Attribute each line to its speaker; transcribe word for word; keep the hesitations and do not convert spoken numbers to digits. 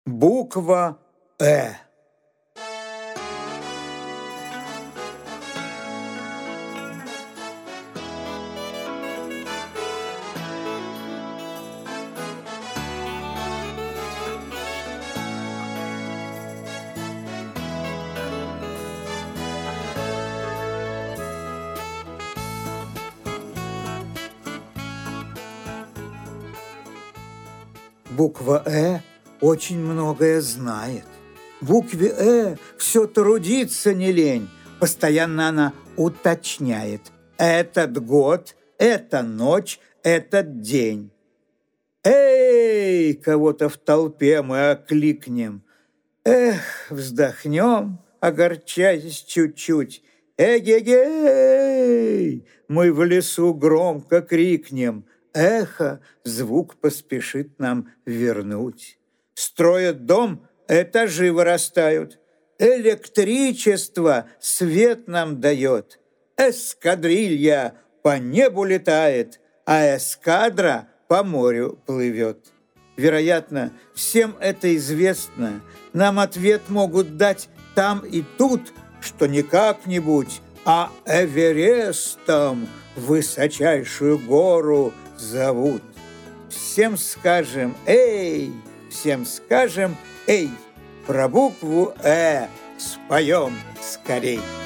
Speaker 1: Буква «Э». Буква «Э» очень многое знает. Букве «Э» все трудиться не лень. Постоянно она уточняет. Этот год, эта ночь, этот день. Эй, кого-то в толпе мы окликнем. Эх, вздохнем, огорчаясь чуть-чуть. Эгегей! Мы в лесу громко крикнем. Эхо звук поспешит нам вернуть. Строят дом, этажи вырастают. Электричество свет нам дает. Эскадрилья по небу летает, а эскадра по морю плывет. Вероятно, всем это известно. Нам ответ могут дать там и тут, что не как-нибудь, а Эверестом высочайшую гору зовут. Всем скажем «Эй!», всем скажем «Эй!», про букву «Э» споем скорей.